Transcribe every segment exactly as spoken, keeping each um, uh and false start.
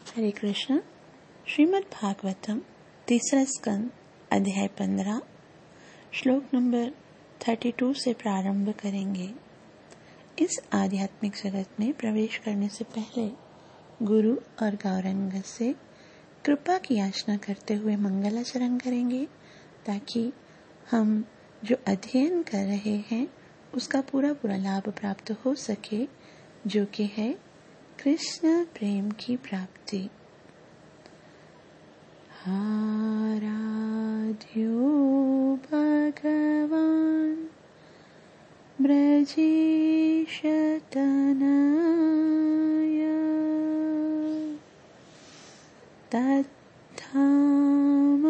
हरे कृष्ण। श्रीमद् भागवतम तीसरा स्कंद अध्याय पंद्रह श्लोक नंबर बत्तीस से प्रारंभ करेंगे। इस आध्यात्मिक जगत में प्रवेश करने से पहले गुरु और गौरांग से कृपा की याचना करते हुए मंगलाचरण करेंगे, ताकि हम जो अध्ययन कर रहे हैं उसका पूरा पूरा लाभ प्राप्त हो सके, जो कि है कृष्ण प्रेम की प्राप्ति। आराध्यो भगवान ब्रजेश तनय तद्धाम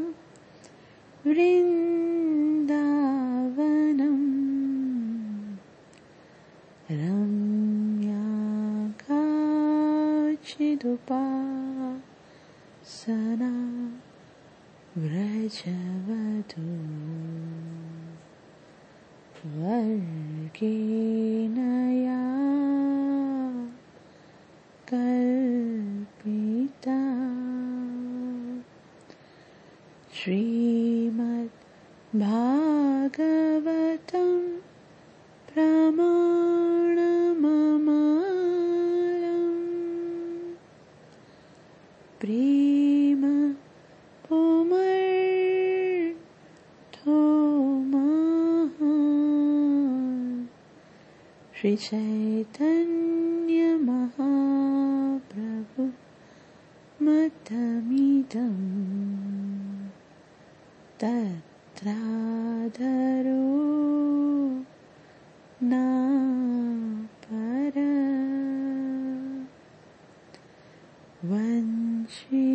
वृंदावनम रम्याकाचिदुपासना व्रजवधू वर्गेनया कल्पिता। श्रीमद् भागवतम प्रमाणममालम् प्रेम पुमर्थो महान् श्री चैतन्य महाप्रभु मतमिदम् तत्रादरो ना पर वंशी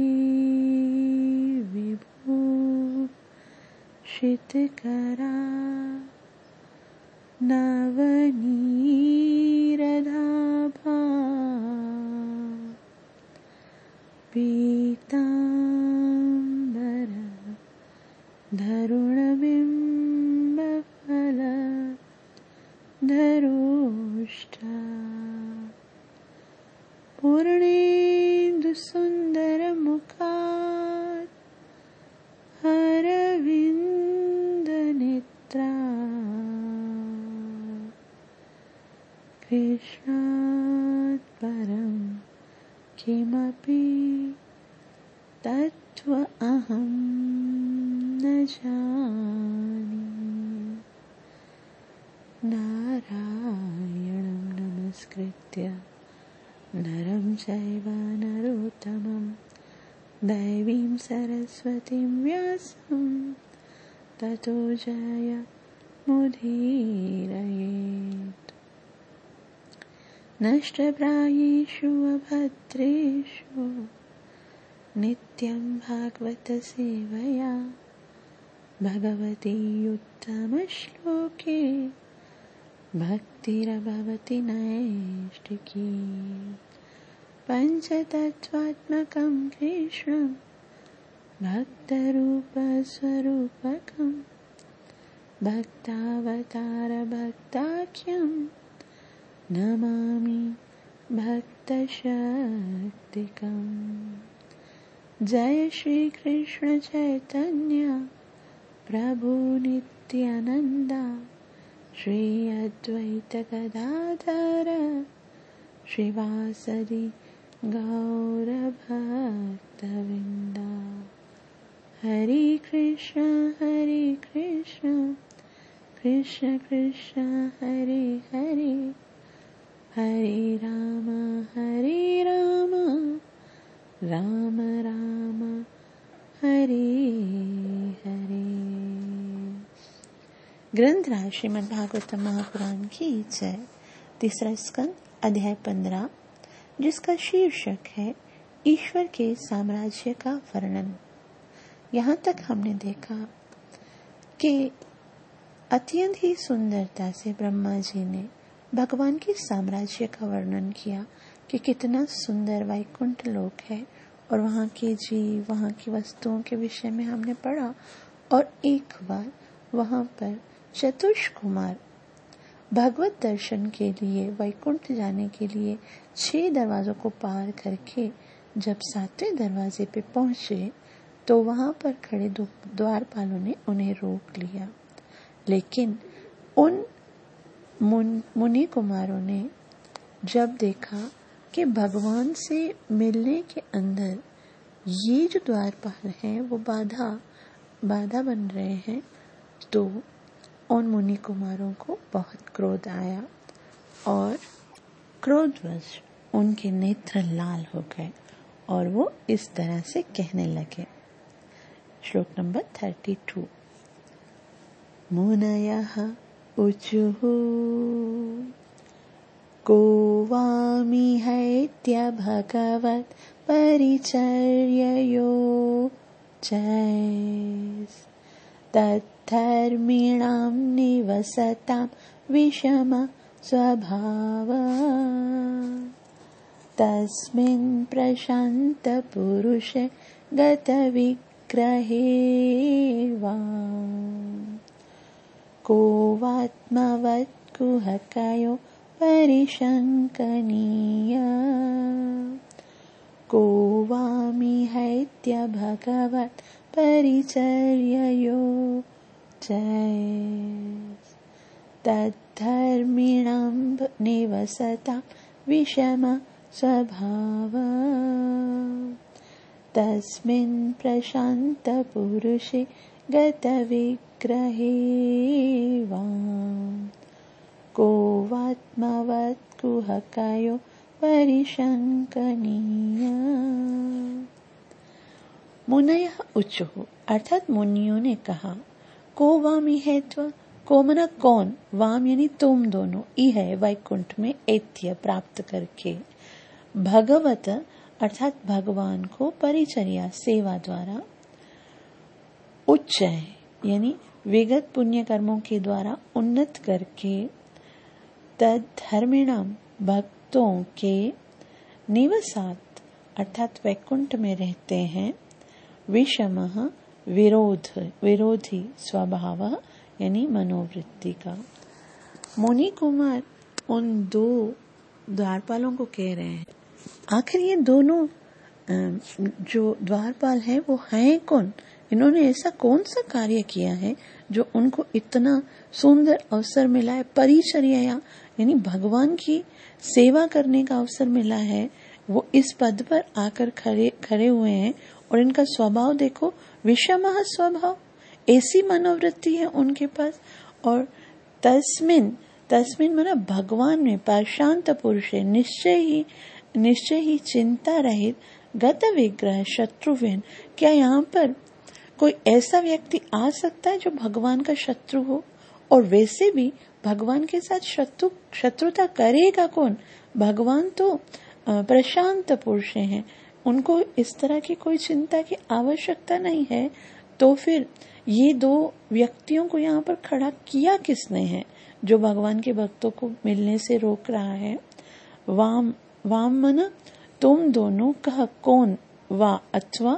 विभूषितकरा नवनीरदाभा पीताम्बर धरुणबिम्बफल धरोष्ठा पूर्णेन्दुसुन्दरमुखात् अरविन्दनेत्रा कृष्णात् परं किमपि तत्त्वमहं न जाने। नारायणं नमस्कृत्य नरं चैव नरोत्तमं दैवीं सरस्वतीं व्यासं ततो जयमुदीरयेत्। नष्टप्रायेषु अभद्रेषु नित्यं भागवत सेवया भगवती उत्तमश्लोके भक्तिरभवति नैष्टिकी। पञ्चतत्त्वात्मकं कृष्णं भक्तरूपस्वरूपकं भक्तावतारभक्ताख्यं नमामि भक्तशक्तिकम्। जय श्री कृष्ण चैतन्य प्रभु नित्यानंदा श्री अद्वैत गदाधर श्रीवासदि गौर भक्तवृंदा। हरे कृष्ण हरे कृष्ण कृष्ण कृष्ण हरे हरे हरे राम हरे राम राम राम हरे हरे। ग्रंथराज श्रीमद् भागवतम महापुराण की जय। तीसरा स्कंद अध्याय पंद्रह, जिसका शीर्षक है ईश्वर के साम्राज्य का वर्णन। यहाँ तक हमने देखा कि अत्यंत ही सुंदरता से ब्रह्मा जी ने भगवान के साम्राज्य का वर्णन किया कि कितना सुंदर वैकुंठ लोक है, और वहाँ के जीव, वहाँ की वस्तुओं के विषय में हमने पढ़ा। और एक बार वहाँ पर चतुष कुमार भगवत दर्शन के लिए वैकुंठ जाने के लिए छह दरवाजों को पार करके जब सातवें दरवाजे पे पहुंचे तो वहां पर खड़े द्वारपालों ने उन्हें रोक लिया, लेकिन उन मुन, मुनि कुमारों ने जब देखा कि भगवान से मिलने के अंदर ये जो द्वारपाल हैं वो बाधा बाधा बन रहे हैं, तो उन मुनि कुमारों को बहुत क्रोध आया और क्रोधवश उनके नेत्र लाल हो गए और वो इस तरह से कहने लगे। श्लोक नंबर थर्टी टू। मुनयः उचुः को वामिहैत्य भगवत् परिचर्ययो चैस् तद्धर्मिणां निवसतां विषम स्वभावा तस्मिन् प्रशान्त पुरुषे गतविग्रहे वा को वात्मवत् कुहकयो परिशङ्कनीय को वामिहैत्य भगवत् परिचर्ययो चैस् तद्धर्मिणां निवसतां विषम स्वभावा तस्मिन् प्रशान्त पुरुषे गतविग्रहे वा को वात्मवत् कुहकयो परिशङ्कनीय। मुनयः उचुः अर्थात मुनियों ने कहा, को वामिहैत्व, को मना कौन, वाम यानी तुम दोनों, ई है वैकुंठ में ऐत्य प्राप्त करके, भगवत अर्थात भगवान को परिचर्या सेवा द्वारा, उच्च यानी विगत पुण्य कर्मों के द्वारा उन्नत करके, तद धर्मिणाम भक्तों के निवसात अर्थात वैकुंठ में रहते हैं, विषमः विरोध विरोधी स्वभाव यानी मनोवृत्ति का। मुनि कुमार उन दो द्वारपालों को कह रहे हैं, आखिर ये दोनों जो द्वारपाल हैं वो हैं कौन, इन्होंने ऐसा कौन सा कार्य किया है जो उनको इतना सुंदर अवसर मिला है, परिचर्या यानी भगवान की सेवा करने का अवसर मिला है, वो इस पद पर आकर खड़े खड़े हुए हैं और इनका स्वभाव देखो, विषमः स्वभाव, ऐसी मनोवृत्ति है उनके पास। और तस्मिन तस्मिन माना भगवान में, प्रशांत पुरुष है, निश्चय ही निश्चय ही चिंता रहित, गत विग्रह शत्रुव्यन, क्या यहाँ पर कोई ऐसा व्यक्ति आ सकता है जो भगवान का शत्रु हो? और वैसे भी भगवान के साथ शत्रु शत्रुता करेगा कौन? भगवान तो प्रशांत पुरुष हैं, उनको इस तरह की कोई चिंता की आवश्यकता नहीं है। तो फिर ये दो व्यक्तियों को यहाँ पर खड़ा किया किसने है जो भगवान के भक्तों को मिलने से रोक रहा है? वाम वाम मना तुम दोनों, कह कौन, वा अथवा,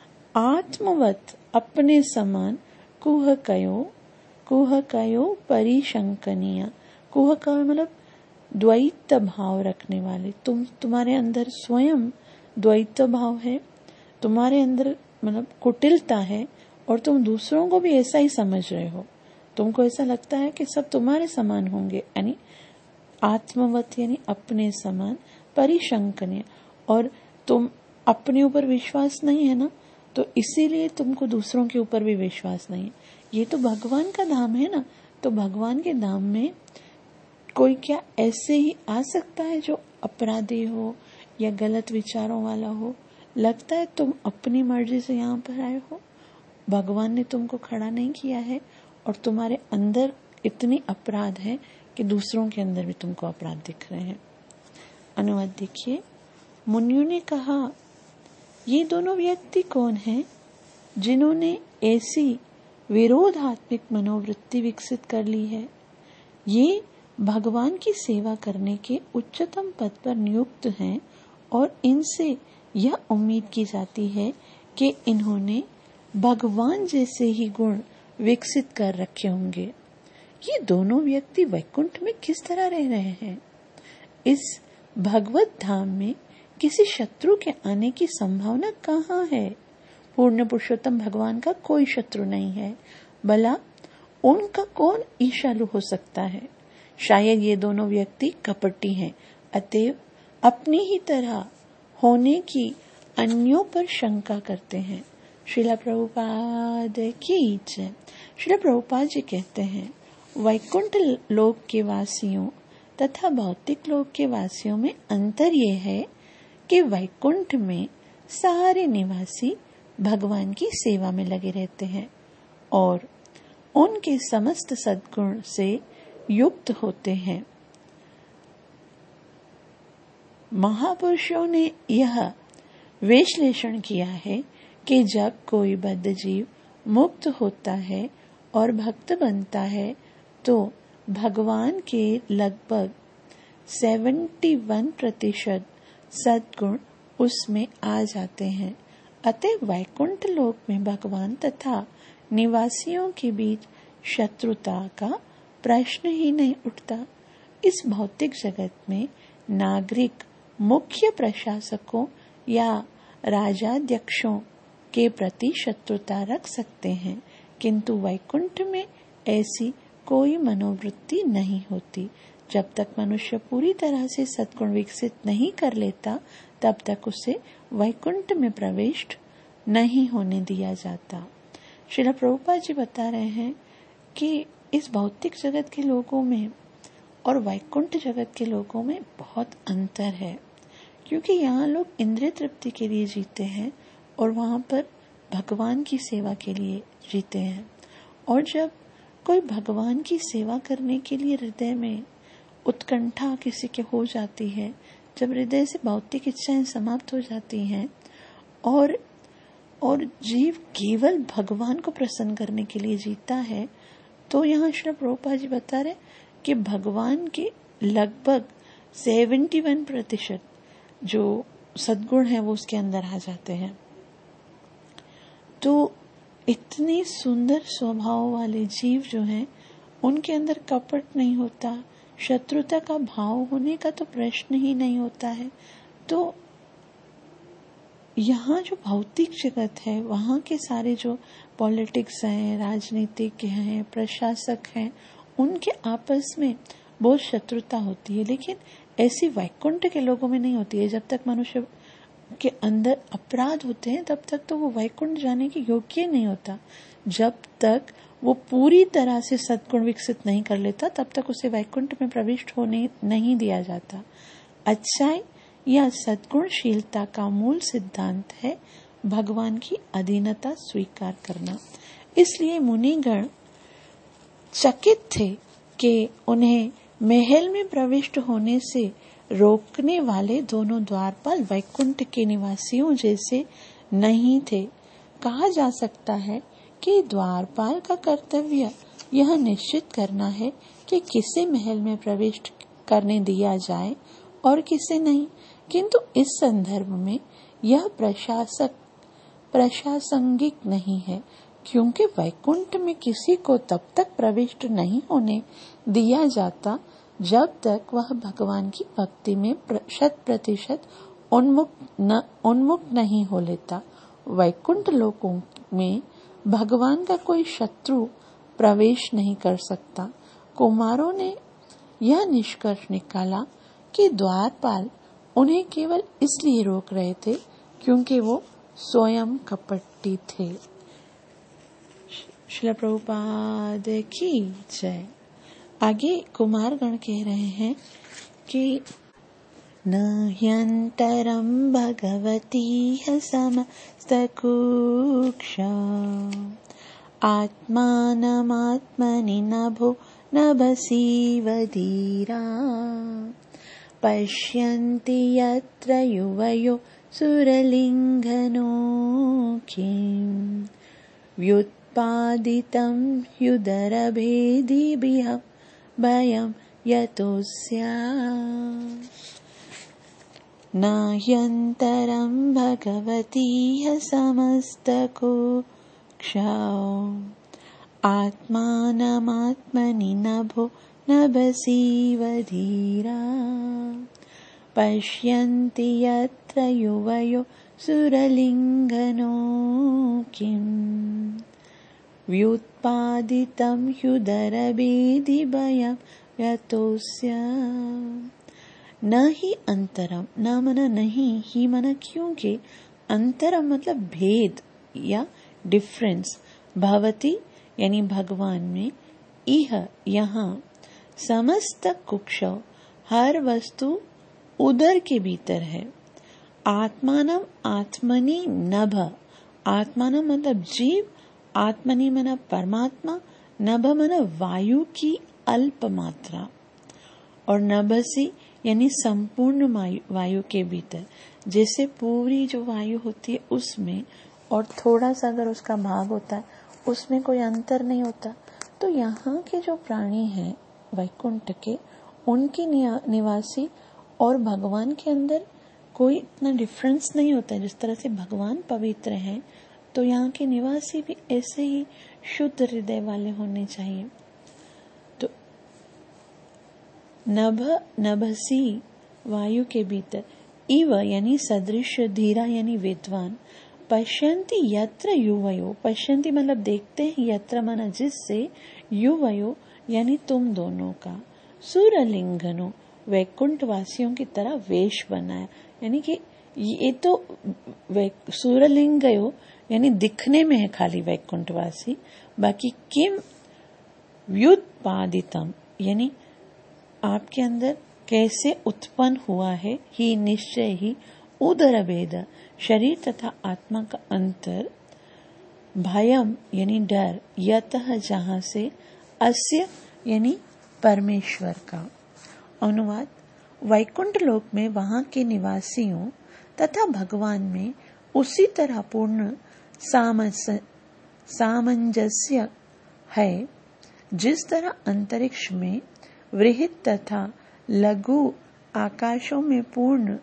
आत्मवत अपने समान, कुह कयो कुह कयो परिशंकनीय, कुह कयो मतलब द्वैत भाव रखने वाले, तुम तुम्हारे अंदर स्वयं द्वैत भाव है, तुम्हारे अंदर मतलब कुटिलता है और तुम दूसरों को भी ऐसा ही समझ रहे हो, तुमको ऐसा लगता है कि सब तुम्हारे समान होंगे, यानी आत्मवत यानी अपने समान, परिशंकनीय और तुम अपने ऊपर विश्वास नहीं है ना, तो इसीलिए तुमको दूसरों के ऊपर भी विश्वास नहीं है। ये तो भगवान का धाम है ना, तो भगवान के धाम में कोई क्या ऐसे ही आ सकता है जो अपराधी हो या गलत विचारों वाला हो? लगता है तुम अपनी मर्जी से यहाँ पर आए हो, भगवान ने तुमको खड़ा नहीं किया है और तुम्हारे अंदर इतनी अपराध है कि दूसरों के अंदर भी तुमको अपराध दिख रहे हैं। अनुवाद देखिए, मुनियों ने कहा, ये दोनों व्यक्ति कौन हैं जिन्होंने ऐसी विरोधात्मक मनोवृत्ति विकसित कर ली है? ये भगवान की सेवा करने के उच्चतम पद पर नियुक्त हैं और इनसे यह उम्मीद की जाती है कि इन्होंने भगवान जैसे ही गुण विकसित कर रखे होंगे। ये दोनों व्यक्ति वैकुंठ में किस तरह रह रहे हैं? इस भगवत धाम में किसी शत्रु के आने की संभावना कहाँ है? पूर्ण पुरुषोत्तम भगवान का कोई शत्रु नहीं है, भला उनका कौन ईर्ष्यालु हो सकता है? शायद ये दोनों व्यक्ति कपटी हैं, अतएव अपनी ही तरह होने की अन्यों पर शंका करते हैं। श्रील प्रभुपाद की जय। श्रील प्रभुपाद जी कहते हैं, वैकुंठ लोक के वासियों तथा भौतिक लोक के वासियों में अंतर ये है कि वैकुंठ में सारे निवासी भगवान की सेवा में लगे रहते हैं और उनके समस्त सद्गुण से युक्त होते हैं। महापुरुषों ने यह विश्लेषण किया है कि जब कोई बद्ध जीव मुक्त होता है और भक्त बनता है तो भगवान के लगभग इकहत्तर प्रतिशत सद्गुण उसमें आ जाते हैं। अतः वैकुंठ लोक में भगवान तथा निवासियों के बीच शत्रुता का प्रश्न ही नहीं उठता। इस भौतिक जगत में नागरिक मुख्य प्रशासकों या राजाध्यक्षों के प्रति शत्रुता रख सकते हैं, किंतु वैकुंठ में ऐसी कोई मनोवृत्ति नहीं होती। जब तक मनुष्य पूरी तरह से सद्गुण विकसित नहीं कर लेता, तब तक उसे वैकुंठ में प्रवेश नहीं होने दिया जाता। श्रील प्रभुपाद जी बता रहे हैं कि इस भौतिक जगत के लोगों में और वैकुंठ जगत के लोगों में बहुत अंतर है, क्योंकि यहाँ लोग इंद्रिय तृप्ति के लिए जीते हैं और वहाँ पर भगवान की सेवा के लिए जीते हैं। और जब कोई भगवान की सेवा करने के लिए हृदय में उत्कंठा किसी के हो जाती है, जब हृदय से भौतिक इच्छाएं समाप्त हो जाती हैं और और जीव केवल भगवान को प्रसन्न करने के लिए जीता है, तो यहाँ श्री प्रभुपाद जी बता रहे कि भगवान के लगभग इकहत्तर प्रतिशत जो सद्गुण है वो उसके अंदर आ जाते हैं। तो इतने सुंदर स्वभाव वाले जीव जो हैं, उनके अंदर कपट नहीं होता, शत्रुता का भाव होने का तो प्रश्न ही नहीं होता है। तो यहाँ जो भौतिक जगत है, वहाँ के सारे जो पॉलिटिक्स हैं, राजनीतिक हैं, प्रशासक हैं, उनके आपस में बहुत शत्रुता होती है, लेकिन ऐसी वैकुंठ के लोगों में नहीं होती है। जब तक मनुष्य के अंदर अपराध होते हैं, तब तक तो वो वैकुंठ जाने के योग्य नहीं होता। जब तक वो पूरी तरह से सद्गुण विकसित नहीं कर लेता, तब तक उसे वैकुंठ में प्रविष्ट होने नहीं दिया जाता। अच्छाई या सद्गुणशीलता का मूल सिद्धांत है भगवान की अधीनता स्वीकार करना। इसलिए मुनिगण चकित थे कि उन्हें महल में प्रविष्ट होने से रोकने वाले दोनों द्वारपाल वैकुंठ के निवासियों जैसे नहीं थे। कहा जा सकता है कि द्वारपाल का कर्तव्य यह निश्चित करना है कि किसे महल में प्रवेश करने दिया जाए और किसे नहीं, किंतु इस संदर्भ में यह प्रशासक प्रशासंगिक नहीं है, क्योंकि वैकुंठ में किसी को तब तक प्रविष्ट नहीं होने दिया जाता जब तक वह भगवान की भक्ति में शत प्रतिशत उन्मुख न उन्मुख नहीं हो लेता। वैकुंठ लोकों में भगवान का कोई शत्रु प्रवेश नहीं कर सकता। कुमारों ने यह निष्कर्ष निकाला कि द्वारपाल उन्हें केवल इसलिए रोक रहे थे क्योंकि वो स्वयं कपटी थे। श्रील प्रभुपाद की जय। आगे कुमारगण कह रहे हैं कि न ह्यन्तरं भगवती समस्तकुक्षा आत्मानमात्मनि नभो नभसीव धीरा पश्यन्ति यत्र युवयो सुरलिङ्गनो किं व्युत्पादितं ह्युदरभेदिभिः भयं यतोऽस्या न ह्यन्तरं भगवती समस्तकुक्षा आत्मानमात्मनि नभो नभसीव धीरा पश्यन्ति यत्र युवयो सुरलिङ्गनो किम् व्युत्पादितं ह्युदरभेदिभयं यतोस्य न ही अंतरम, न मना नहीं, ही मना क्योंकि, अंतरम मतलब भेद या डिफरेंस, भवति यानी भगवान में, इह यहाँ, समस्त कुक्षौ हर वस्तु उदर के भीतर है, आत्मानम आत्मनि नभ, आत्मानम मतलब जीव, आत्मनि मना परमात्मा, नभ मना वायु की अल्प मात्रा, और नभसी यानी संपूर्ण वायु के भीतर। जैसे पूरी जो वायु होती है उसमें और थोड़ा सा अगर उसका भाग होता है उसमें कोई अंतर नहीं होता। तो यहाँ के जो प्राणी हैं वैकुंठ के, उनके निवासी और भगवान के अंदर कोई इतना डिफरेंस नहीं होता है। जिस तरह से भगवान पवित्र हैं तो यहाँ के निवासी भी ऐसे ही शुद्ध हृदय वाले होने चाहिए। तो नभ नभसी वायु के भीतर, इव यानी सदृश, धीरा यानी विद्वान, पश्यन्ति यत्र युवयो, पश्यन्ति मतलब देखते हैं, यत्र माना जिससे, युवयो यानी तुम दोनों का, सुरलिंगनो वैकुंठ वासियों की तरह वेश बनाया। यानी कि ये तो सुरलिंगयो यानी दिखने में है खाली वैकुंठवासी, बाकी किम व्युत्पादितम यानी आपके अंदर कैसे उत्पन्न हुआ है, ही निश्चय ही, उदर भेद शरीर तथा आत्मा का अंतर, भयम यानी डर, यतः जहां से, अस्य यानी परमेश्वर का। अनुवाद, वैकुंठ लोक में वहां के निवासियों तथा भगवान में उसी तरह पूर्ण सामंजस्य है जिस तरह अंतरिक्ष में वृहत तथा लघु आकाशों में पूर्ण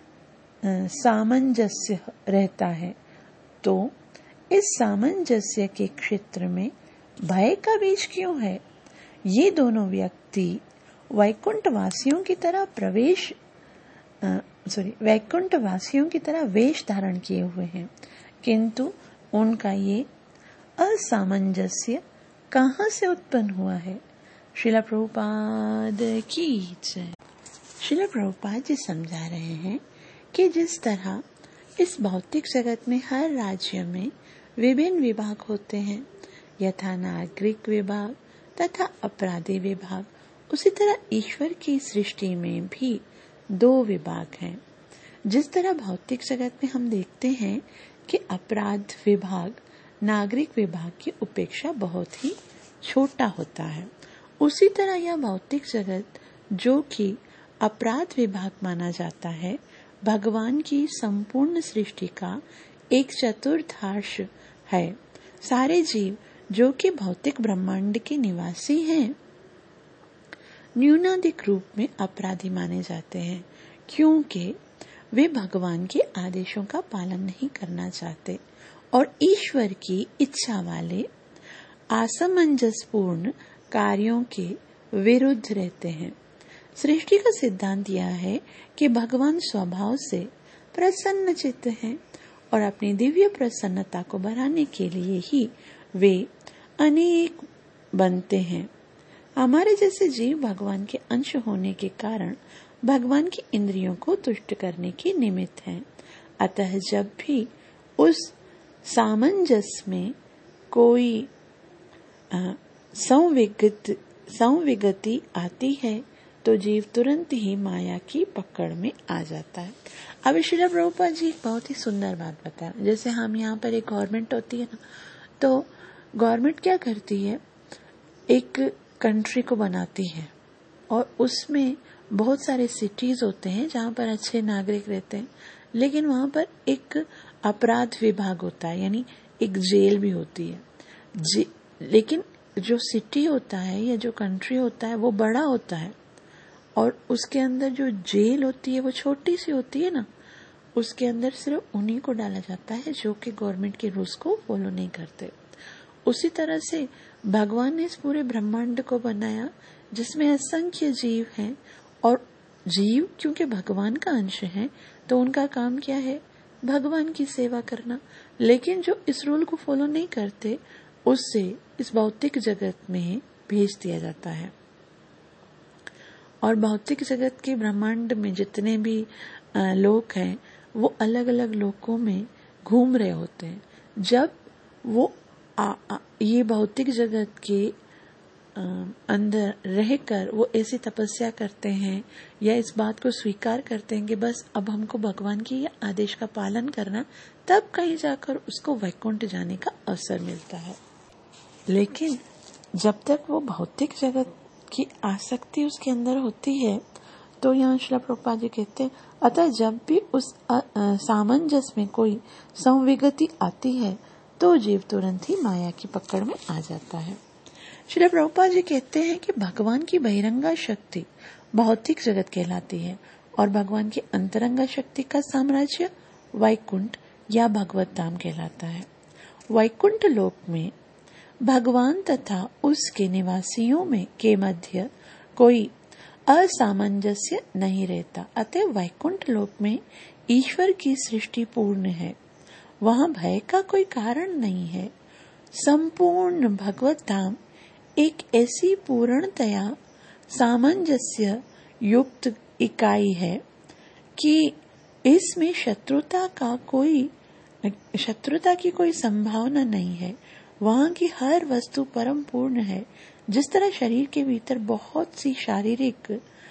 सामंजस्य रहता है। तो इस सामंजस्य के क्षेत्र में भय का बीज क्यों है? ये दोनों व्यक्ति वैकुंठ वासियों की तरह प्रवेश सॉरी वैकुंठ वासियों की तरह वेश धारण किए हुए हैं, किंतु उनका ये असामंजस्य कहाँ से उत्पन्न हुआ है? श्रील प्रभुपाद की जय। श्रील प्रभुपाद जी समझा रहे हैं कि जिस तरह इस भौतिक जगत में हर राज्य में विभिन्न विभाग होते हैं, यथा नागरिक विभाग तथा अपराधी विभाग, उसी तरह ईश्वर की सृष्टि में भी दो विभाग हैं। जिस तरह भौतिक जगत में हम देखते हैं कि अपराध विभाग नागरिक विभाग की उपेक्षा बहुत ही छोटा होता है, उसी तरह यह भौतिक जगत जो कि अपराध विभाग माना जाता है, भगवान की संपूर्ण सृष्टि का एक चतुर्थांश है। सारे जीव जो कि भौतिक ब्रह्मांड के निवासी हैं, न्यूनाधिक रूप में अपराधी माने जाते हैं, क्योंकि वे भगवान के आदेशों का पालन नहीं करना चाहते और ईश्वर की इच्छा वाले असमंजसपूर्ण कार्यों के विरुद्ध रहते हैं। सृष्टि का सिद्धांत यह है कि भगवान स्वभाव से प्रसन्न चित्त हैं और अपनी दिव्य प्रसन्नता को बढ़ाने के लिए ही वे अनेक बनते हैं। हमारे जैसे जीव भगवान के अंश होने के कारण भगवान की इंद्रियों को तुष्ट करने की निमित्त हैं। अतः जब भी उस सामंजस्य में कोई संविगत संविगति आती है तो जीव तुरंत ही माया की पकड़ में आ जाता है। अब श्रील प्रभुपाद जी बहुत ही सुंदर बात बताया। जैसे हम यहाँ पर एक गवर्नमेंट होती है ना, तो गवर्नमेंट क्या करती है, एक कंट्री को बनाती है और उसमें बहुत सारे सिटीज होते हैं जहाँ पर अच्छे नागरिक रहते हैं, लेकिन वहाँ पर एक अपराध विभाग होता है, यानी एक जेल भी होती है। लेकिन जो सिटी होता है या जो कंट्री होता है वो बड़ा होता है और उसके अंदर जो जेल होती है वो छोटी सी होती है ना, उसके अंदर सिर्फ उन्हीं को डाला जाता है जो कि गवर्नमेंट के रूल्स को फॉलो नहीं करते। उसी तरह से भगवान ने इस पूरे ब्रह्मांड को बनाया जिसमें असंख्य जीव हैं और जीव क्योंकि भगवान का अंश है तो उनका काम क्या है? भगवान की सेवा करना। लेकिन जो इस रूल को फॉलो नहीं करते उससे इस भौतिक जगत में भेज दिया जाता है। और भौतिक जगत के ब्रह्मांड में जितने भी लोक हैं वो अलग अलग लोकों में घूम रहे होते हैं। जब वो आ, आ, ये भौतिक जगत के आ, अंदर रहकर वो ऐसी तपस्या करते हैं या इस बात को स्वीकार करते हैं कि बस अब हमको भगवान की आदेश का पालन करना, तब कहीं जाकर उसको वैकुंठ जाने का अवसर मिलता है। लेकिन जब तक वो भौतिक जगत की आसक्ति उसके अंदर होती है तो यहाँ श्रील प्रभुपाद जी कहते हैं, अतः जब भी उस सामंजस्य में कोई संविगति आती है तो जीव तुरंत ही माया की पकड़ में आ जाता है। श्रील प्रभुपाद जी कहते हैं कि भगवान की बहिरंगा शक्ति भौतिक जगत कहलाती है और भगवान की अंतरंगा शक्ति का साम्राज्य वैकुंठ या भगवत धाम कहलाता है। वैकुंठ लोक में भगवान तथा उसके निवासियों में के मध्य कोई असामंजस्य नहीं रहता। अतः वैकुंठ लोक में ईश्वर की सृष्टि पूर्ण है, वहां भय का कोई कारण नहीं है। संपूर्ण भगवत धाम एक ऐसी पूर्णतया सामंजस्य युक्त इकाई है कि इसमें शत्रुता का कोई शत्रुता की कोई संभावना नहीं है। वहां की हर वस्तु परम पूर्ण है। जिस तरह शरीर के भीतर बहुत सी शारीरिक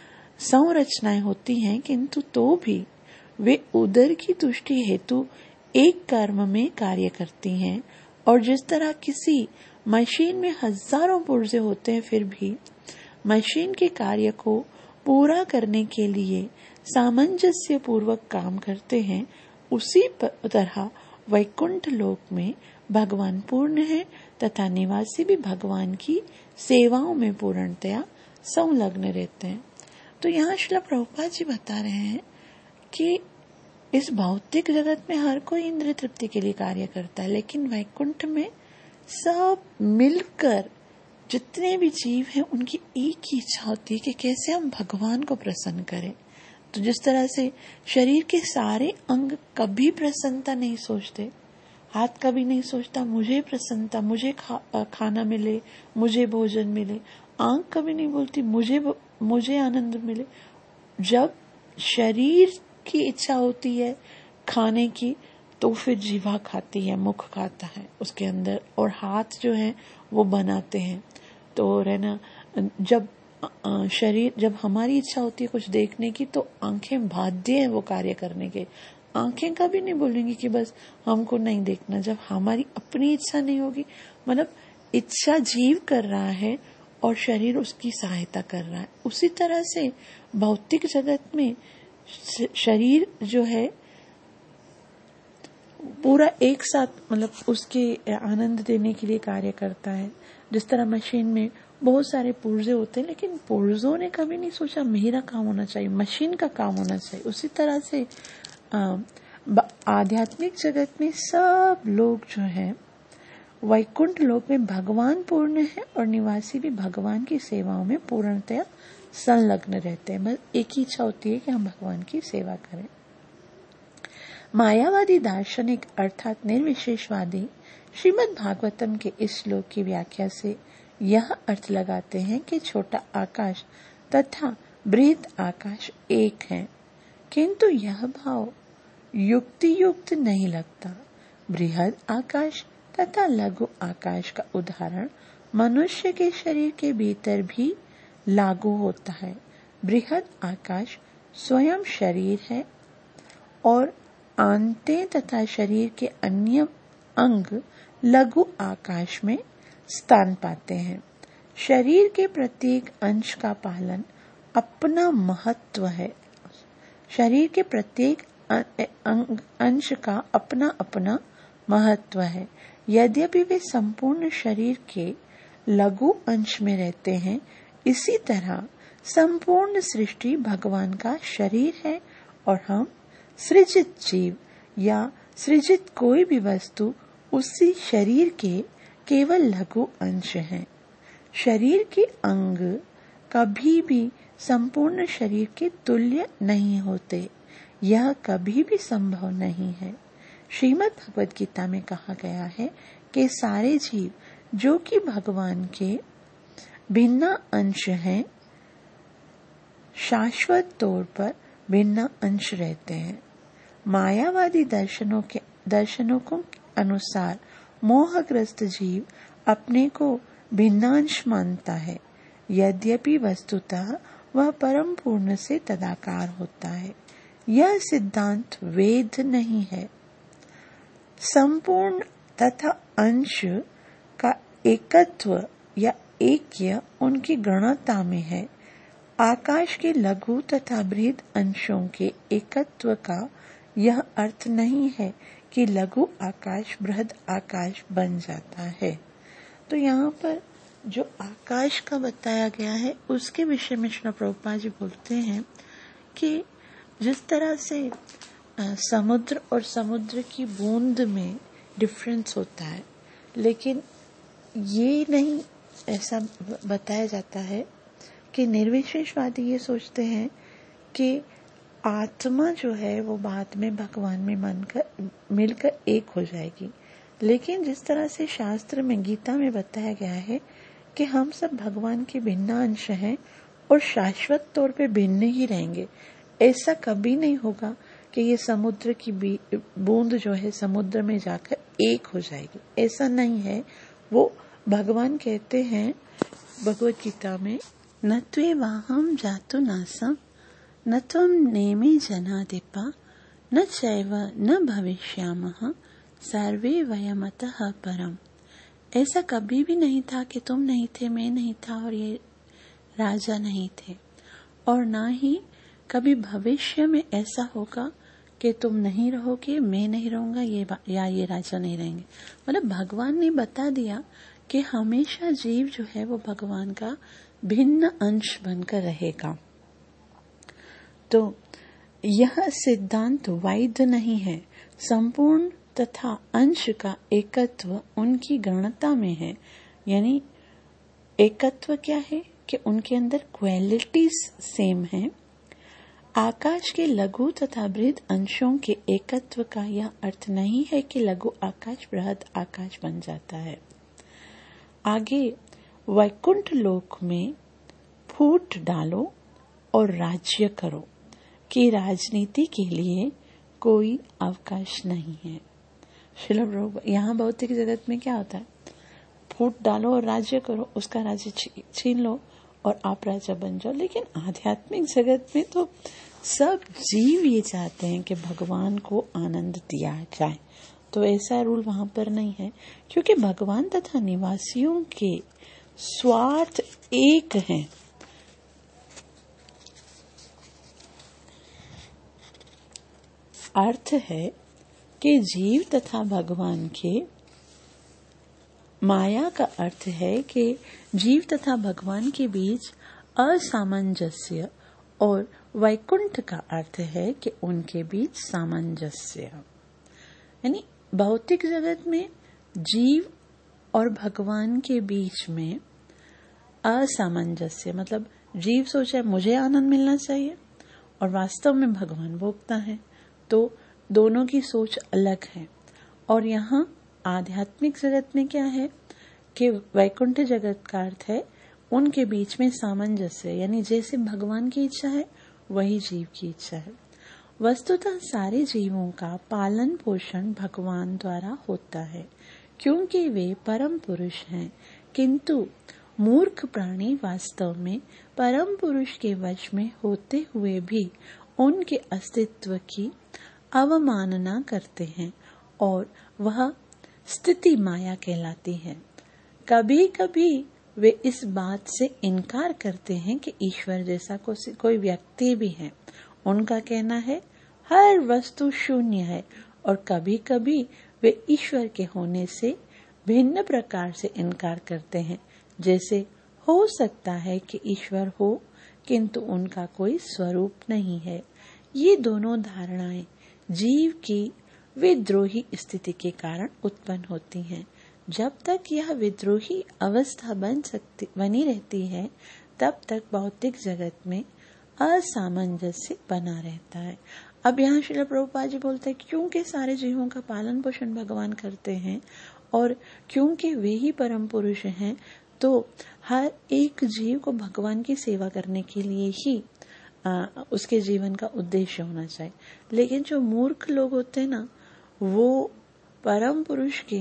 संरचनाएं होती हैं, किंतु तो भी वे उदर की तुष्टि हेतु एक कर्म में कार्य करती हैं, और जिस तरह किसी मशीन में हजारों पुर्जे होते हैं फिर भी मशीन के कार्य को पूरा करने के लिए सामंजस्य पूर्वक काम करते हैं, उसी तरह वैकुंठ लोक में भगवान पूर्ण है तथा निवासी भी भगवान की सेवाओं में पूर्णतया संलग्न रहते हैं। तो यहाँ श्रील प्रभुपाद जी बता रहे हैं कि इस भौतिक जगत में हर कोई इंद्रिय तृप्ति के लिए कार्य करता है, लेकिन वैकुंठ में सब मिलकर जितने भी जीव हैं उनकी एक ही इच्छा होती है कि कैसे हम भगवान को प्रसन्न करें। तो जिस तरह से शरीर के सारे अंग कभी प्रसन्नता नहीं सोचते, हाथ कभी नहीं सोचता मुझे प्रसन्नता, मुझे खा, खाना मिले, मुझे भोजन मिले, आंख कभी नहीं बोलती मुझे मुझे आनंद मिले। जब शरीर की इच्छा होती है खाने की तो फिर जीवा खाती है, मुख खाता है उसके अंदर, और हाथ जो है वो बनाते हैं। तो रहना जब शरीर जब हमारी इच्छा होती है कुछ देखने की तो आंखें बाध्य हैं वो कार्य करने के। आंखें कभी नहीं बोलेंगी कि बस हमको नहीं देखना। जब हमारी अपनी इच्छा नहीं होगी, मतलब इच्छा जीव कर रहा है और शरीर उसकी सहायता कर रहा है। उसी तरह से भौतिक जगत में शरीर जो है पूरा एक साथ मतलब उसके आनंद देने के लिए कार्य करता है। जिस तरह मशीन में बहुत सारे पुर्जे होते हैं, लेकिन पुर्जों ने कभी नहीं सोचा मेरा काम होना चाहिए, मशीन का काम होना चाहिए। उसी तरह से आध्यात्मिक जगत में सब लोग जो है वैकुंठ लोक में भगवान पूर्ण है और निवासी भी भगवान की सेवाओं में पूर्णतया संलग्न रहते हैं। बस एक ही इच्छा होती है कि हम भगवान की सेवा करें। मायावादी दार्शनिक अर्थात निर्विशेषवादी श्रीमद् भागवतम के इस श्लोक की व्याख्या से यह अर्थ लगाते हैं कि छोटा आकाश तथा बृहद आकाश एक है, किंतु यह भाव युक्ति युक्त नहीं लगता। बृहद आकाश तथा लघु आकाश का उदाहरण मनुष्य के शरीर के भीतर भी लागू होता है। बृहद आकाश स्वयं शरीर है और आंतें तथा शरीर के अन्य अंग लघु आकाश में स्थान पाते हैं। शरीर के प्रत्येक अंश का पालन अपना महत्व है। शरीर के प्रत्येक अंश का अपना अपना महत्व है। यद्यपि वे संपूर्ण शरीर के लघु अंश में रहते हैं, इसी तरह संपूर्ण सृष्टि भगवान का शरीर है और हम सृजित जीव या सृजित कोई भी वस्तु उसी शरीर के केवल लघु अंश हैं। शरीर के अंग कभी भी संपूर्ण शरीर के तुल्य नहीं होते। यह कभी भी संभव नहीं है। श्रीमद् भगवद गीता में कहा गया है कि सारे जीव जो कि भगवान के भिन्न अंश हैं, शाश्वत तौर पर भिन्न अंश रहते हैं। मायावादी दर्शनों के दर्शनों के अनुसार मोहग्रस्त जीव अपने को भिन्नांश मानता है, यद्यपि वस्तुतः वह परम पूर्ण से तदाकार होता है। यह सिद्धांत वैध नहीं है। संपूर्ण तथा अंश का एकत्व या ऐक्य उनकी गणता में है। आकाश के लघु तथा बृहद अंशों के एकत्व का यह अर्थ नहीं है कि लघु आकाश बृहद आकाश बन जाता है। तो यहाँ पर जो आकाश का बताया गया है उसके विषय में श्री प्रभुपाद जी बोलते हैं कि जिस तरह से समुद्र और समुद्र की बूंद में डिफरेंस होता है, लेकिन ये नहीं ऐसा बताया जाता है कि निर्विशेषवादी ये सोचते हैं कि आत्मा जो है वो बाद में भगवान में मनकर मिलकर एक हो जाएगी। लेकिन जिस तरह से शास्त्र में गीता में बताया गया है कि हम सब भगवान के भिन्न अंश हैं और शाश्वत तौर पे भिन्न ही रहेंगे, ऐसा कभी नहीं होगा कि ये समुद्र की बूंद जो है समुद्र में जाकर एक हो जाएगी, ऐसा नहीं है। वो भगवान कहते हैं भगवद गीता में, न त्वेवाहं जातु नासं न त्वं नेमे जनाधिपा न चैव न भविष्यामः सर्वे वयमतः परम। ऐसा कभी भी नहीं था कि तुम नहीं थे, मैं नहीं था और ये राजा नहीं थे, और ना ही कभी भविष्य में ऐसा होगा कि तुम नहीं रहोगे, मैं नहीं रहूंगा, ये या ये राजा नहीं रहेंगे। मतलब भगवान ने बता दिया कि हमेशा जीव जो है वो भगवान का भिन्न अंश बनकर रहेगा। तो यह सिद्धांत वैध नहीं है। संपूर्ण तथा अंश का एकत्व उनकी गणता में है। यानी एकत्व क्या है कि उनके अंदर क्वालिटीज सेम है। आकाश के लघु तथा बृहद अंशों के एकत्व का यह अर्थ नहीं है कि लघु आकाश बृहद आकाश बन जाता है। आगे वैकुंठ लोक में फूट डालो और राज्य करो कि राजनीति के लिए कोई अवकाश नहीं है। श्रील प्रभु यहाँ भौतिक जगत में क्या होता है, फूट डालो और राज्य करो, उसका राज्य छीन लो और आप राजा बन जाओ। लेकिन आध्यात्मिक जगत में तो सब जीव ये चाहते हैं कि भगवान को आनंद दिया जाए। तो ऐसा रूल वहां पर नहीं है, क्योंकि भगवान तथा निवासियों के स्वार्थ एक हैं। अर्थ है कि जीव तथा भगवान के, माया का अर्थ है कि जीव तथा भगवान के बीच असामंजस्य, और वैकुंठ का अर्थ है कि उनके बीच सामंजस्य। यानी भौतिक जगत में जीव और भगवान के बीच में असामंजस्य, मतलब जीव सोचा मुझे आनंद मिलना चाहिए और वास्तव में भगवान भोगता है, तो दोनों की सोच अलग है। और यहाँ आध्यात्मिक जगत में क्या है कि वैकुंठ जगत का अर्थ है उनके बीच में सामंजस्य, यानी जैसे भगवान की इच्छा है वही जीव की इच्छा है। वस्तुतः सारे जीवों का पालन पोषण भगवान द्वारा होता है, क्योंकि वे परम पुरुष हैं। किंतु मूर्ख प्राणी वास्तव में परम पुरुष के वश में होते हुए भी उनके अस्तित्व की अवमानना करते हैं, और वह स्थिति माया कहलाती है। कभी कभी वे इस बात से इनकार करते हैं कि ईश्वर जैसा को, कोई व्यक्ति भी है। उनका कहना है हर वस्तु शून्य है, और कभी कभी वे ईश्वर के होने से भिन्न प्रकार से इनकार करते हैं। जैसे हो सकता है कि ईश्वर हो किंतु उनका कोई स्वरूप नहीं है। ये दोनों धारणाएं जीव की विद्रोही स्थिति के कारण उत्पन्न होती हैं। जब तक यह विद्रोही अवस्था बन सकती बनी रहती है, तब तक भौतिक जगत में असामंजस्य बना रहता है। अब यहाँ श्रील प्रभुपाद जी बोलते हैं क्योंकि सारे जीवों का पालन पोषण भगवान करते हैं और क्योंकि वे ही परम पुरुष हैं, तो हर एक जीव को भगवान की सेवा करने के लिए ही आ, उसके जीवन का उद्देश्य होना चाहिए। लेकिन जो मूर्ख लोग होते हैं ना, वो परम पुरुष के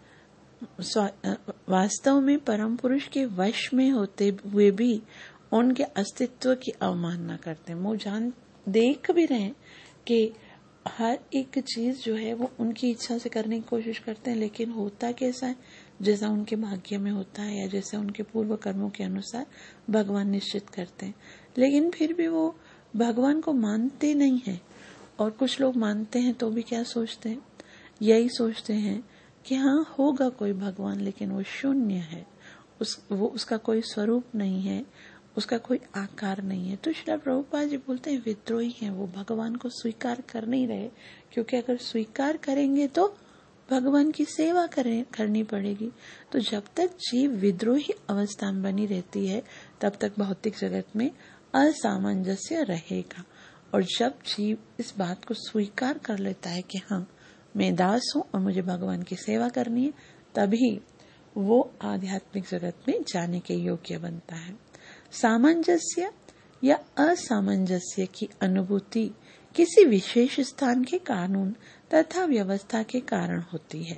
वास्तव में परम पुरुष के वश में होते हुए भी उनके अस्तित्व की अवमानना करते हैं। वो जान देख भी रहे हैं कि हर एक चीज जो है वो उनकी इच्छा से करने की कोशिश करते हैं, लेकिन होता कैसा है, जैसा उनके भाग्य में होता है या जैसे उनके पूर्व कर्मों के अनुसार भगवान निश्चित करते हैं। लेकिन फिर भी वो भगवान को मानते नहीं है। और कुछ लोग मानते हैं तो भी क्या सोचते हैं, यही सोचते हैं कि हाँ होगा कोई भगवान, लेकिन वो शून्य है, उस वो उसका कोई स्वरूप नहीं है, उसका कोई आकार नहीं है। तो श्रील प्रभुपाद जी बोलते हैं विद्रोही हैं, वो भगवान को स्वीकार कर नहीं रहे, क्योंकि अगर स्वीकार करेंगे तो भगवान की सेवा करें करनी पड़ेगी। तो जब तक जीव विद्रोही अवस्था में बनी रहती है तब तक भौतिक जगत में असामंजस्य रहेगा। और जब जीव इस बात को स्वीकार कर लेता है कि हाँ मैं दास हूँ और मुझे भगवान की सेवा करनी है, तभी वो आध्यात्मिक जगत में जाने के योग्य बनता है। सामंजस्य या असामंजस्य की अनुभूति किसी विशेष स्थान के कानून तथा व्यवस्था के कारण होती है।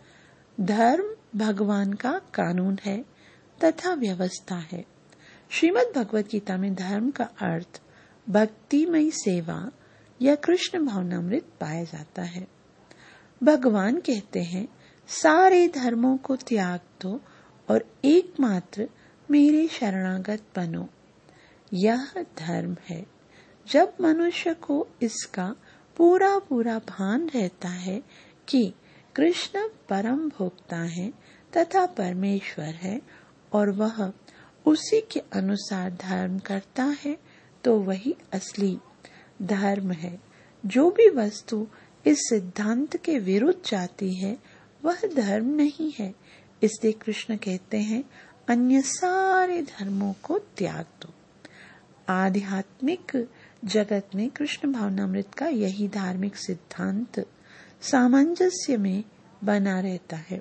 धर्म भगवान का कानून है तथा व्यवस्था है। श्रीमद् भगवत गीता में धर्म का अर्थ भक्तिमय सेवा या कृष्ण भावनामृत पाया जाता है। भगवान कहते हैं सारे धर्मों को त्याग दो और एकमात्र मेरे शरणागत बनो, यह धर्म है। जब मनुष्य को इसका पूरा पूरा भान रहता है कि कृष्ण परम भोक्ता है तथा परमेश्वर है और वह उसी के अनुसार धर्म करता है, तो वही असली धर्म है। जो भी वस्तु इस सिद्धांत के विरुद्ध जाती है वह धर्म नहीं है। इसलिए कृष्ण कहते हैं अन्य सारे धर्मों को त्याग दो। आध्यात्मिक जगत में कृष्ण भावनामृत का यही धार्मिक सिद्धांत सामंजस्य में बना रहता है,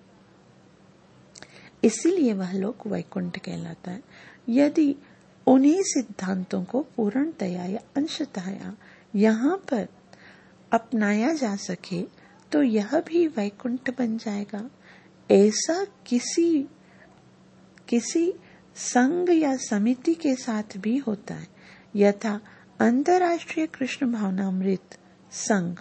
इसीलिए वह लोक वैकुंठ कहलाता है। यदि उन्हीं सिद्धांतों को पूर्णतया या अंशतया यहाँ पर अपनाया जा सके तो यह भी वैकुंठ बन जाएगा। ऐसा किसी किसी संघ या समिति के साथ भी होता है। यथा अंतर्राष्ट्रीय कृष्ण भावनामृत संघ,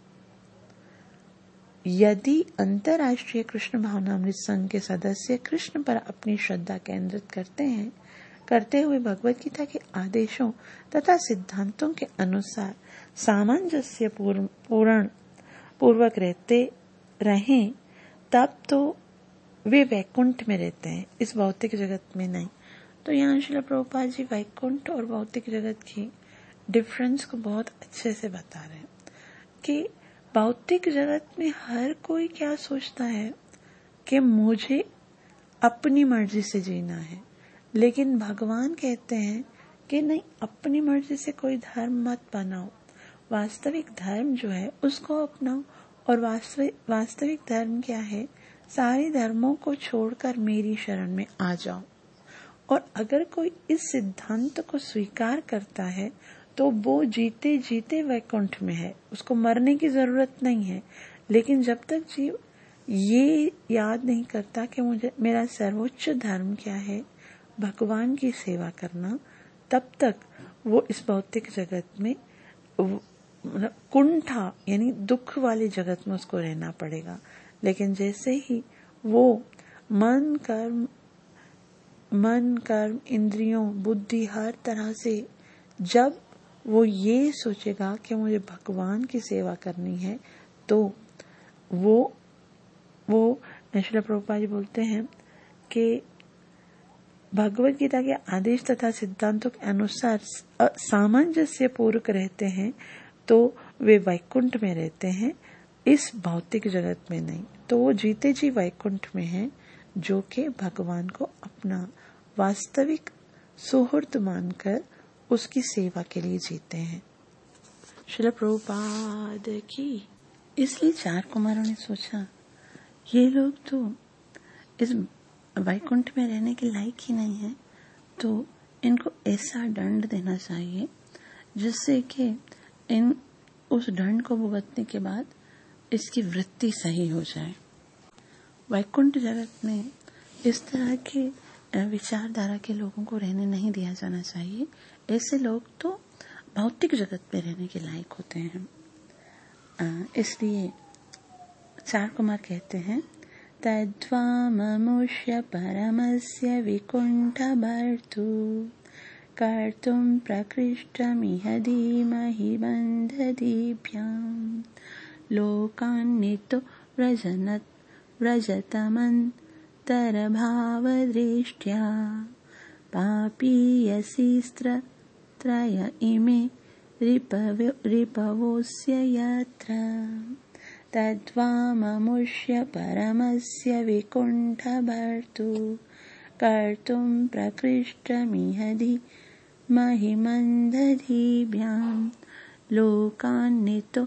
यदि अंतर्राष्ट्रीय कृष्ण भावनामृत संघ के सदस्य कृष्ण पर अपनी श्रद्धा केंद्रित करते हैं, करते हुए भगवत गीता के आदेशों तथा सिद्धांतों के अनुसार सामंजस्य पूर्ण पूर्वक रहते रहें, तब तो वे वैकुंठ में रहते हैं, इस भौतिक जगत में नहीं। तो यहाँ श्रील प्रभुपाद जी वैकुंठ और भौतिक जगत की डिफरेंस को बहुत अच्छे से बता रहे हैं कि भौतिक जगत में हर कोई क्या सोचता है कि मुझे अपनी मर्जी से जीना है, लेकिन भगवान कहते हैं कि नहीं, अपनी मर्जी से कोई धर्म मत बनाओ, वास्तविक धर्म जो है उसको अपनाओ। और वास्तविक वास्तविक धर्म क्या है, सारे धर्मों को छोड़कर मेरी शरण में आ जाओ। और अगर कोई इस सिद्धांत को स्वीकार करता है तो वो जीते जीते वैकुंठ में है, उसको मरने की जरूरत नहीं है। लेकिन जब तक जीव ये याद नहीं करता कि मुझे मेरा सर्वोच्च धर्म क्या है, भगवान की सेवा करना, तब तक वो इस भौतिक जगत में कुंठा यानी दुख वाले जगत में उसको रहना पड़ेगा। लेकिन जैसे ही वो मन कर्म मन कर्म इंद्रियों बुद्धि हर तरह से जब वो ये सोचेगा कि मुझे भगवान की सेवा करनी है, तो वो वो श्रील प्रभुपाद जी बोलते हैं कि भगवत गीता के आदेश तथा सिद्धांतों के अनुसार सामंजस्य पूर्वक रहते हैं तो वे वैकुंठ में रहते हैं, इस भौतिक जगत में नहीं। तो वो जीते जी वैकुंठ में हैं, जो कि भगवान को अपना वास्तविक सुहृद मानकर उसकी सेवा के लिए जीते हैं। श्रील प्रभुपाद की। इसलिए चार कुमारों ने सोचा, ये लोग तो इस वैकुंठ में रहने के लायक ही नहीं है, तो इनको ऐसा दंड देना चाहिए जिससे कि इन उस दंड को भुगतने के बाद इसकी वृत्ति सही हो जाए। वैकुंठ जगत में इस तरह के विचारधारा के लोगों को रहने नहीं दिया जाना चाहिए। ऐसे लोग तो भौतिक जगत में रहने के लायक होते हैं। इसलिए चार कुमार कहते हैं, तद्वाममुष्य परमस्य विकुण्ठभर्तु कर्तुं प्रकृष्टमिह धीमहि बन्धदीभ्याम् लोकान्नितो व्रजनत् व्रजतमन्तरभावदृष्ट्या पापीयसीस्त्रय इमे रिपवोऽस्य यत्र तद्वाममुष्य परमस्य विकुण्ठभर्तु कर्तुं प्रकृष्टमिह धीमहि बन्धदीभ्याम् लोकान्नितो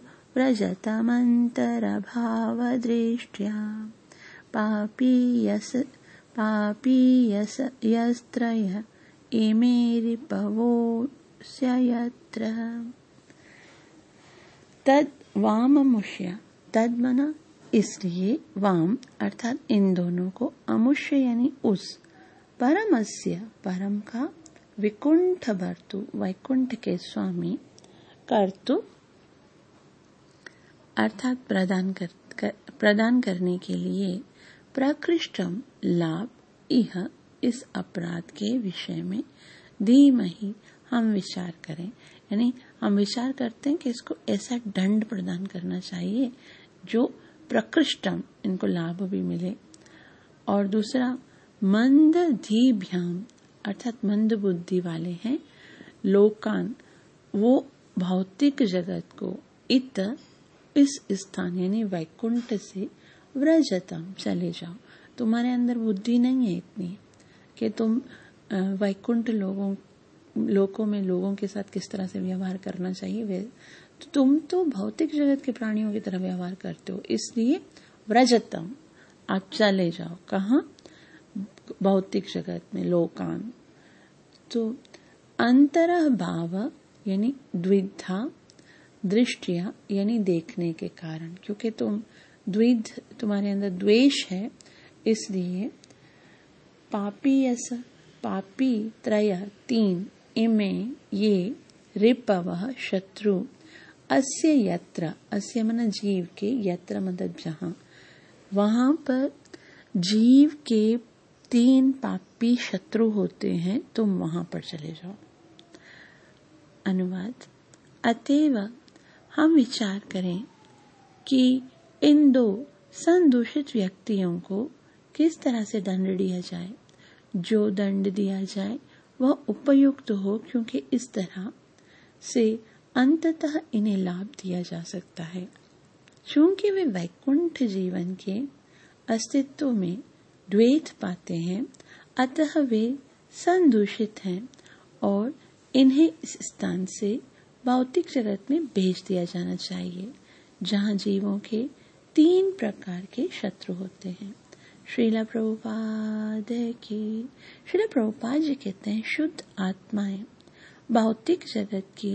व्रजतमन्तरभावदृष्ट्या पापीयस पापीयस यस्त्रय इमे रिपवोऽस्य यत्र। तद वाममुष्य, तद मना इसलिए, वाम अर्थात इन दोनों को, अमुष्य यानी उस, परमस्य परम का, विकुंठ भर्तु वैकुंठ के स्वामी, कर्तु अर्थात प्रदान कर, कर प्रदान करने के लिए, प्रकृष्टम लाभ, इह इस अपराध के विषय में, धीमहि हम विचार करें, यानी हम विचार करते हैं कि इसको ऐसा दंड प्रदान करना चाहिए जो प्रकृष्टम इनको लाभ भी मिले। और दूसरा मंद धीभ्याम अर्थात मंद बुद्धि वाले हैं, लोकान वो भौतिक जगत को, इत इस स्थान यानी वैकुंठ से, व्रजतम चले जाओ। तुम्हारे अंदर बुद्धि नहीं है इतनी कि तुम वैकुंठ लोगों लोकों में लोगों के साथ किस तरह से व्यवहार करना चाहिए, वे तो तुम तो भौतिक जगत के प्राणियों की तरह व्यवहार करते हो। इसलिए व्रजतम आप चले जाओ, कहाँ, भौतिक जगत में, लोकान। तो अंतरः भाव यानी द्विधा, दृष्टिया यानी देखने के कारण, क्योंकि तुम द्विध, तुम्हारे अंदर द्वेष है, इसलिए पापी यस पापी त्रय तीन, इमे ये, रिपवः शत्रु, अस्य यत्र, अस्य मन जीव के, यत्र मतलब जहां, वहां पर जीव के तीन पापी शत्रु होते हैं, तुम वहां पर चले जाओ। अनुवाद, अतएव हम विचार करें कि इन दो संदूषित व्यक्तियों को किस तरह से दंड दिया जाए। जो दंड दिया जाए वह उपयुक्त हो, क्योंकि इस तरह से अंततः इन्हें लाभ दिया जा सकता है। चूंकि वे वैकुंठ जीवन के अस्तित्व में द्वैत पाते हैं, अतः वे संदूषित हैं और इन्हें इस स्थान से भौतिक जगत में भेज दिया जाना चाहिए जहां जीवों के तीन प्रकार के शत्रु होते हैं। श्रीला प्रभुपाद की। श्रीला प्रभुपाद जी कहते हैं, शुद्ध आत्माएं भौतिक जगत की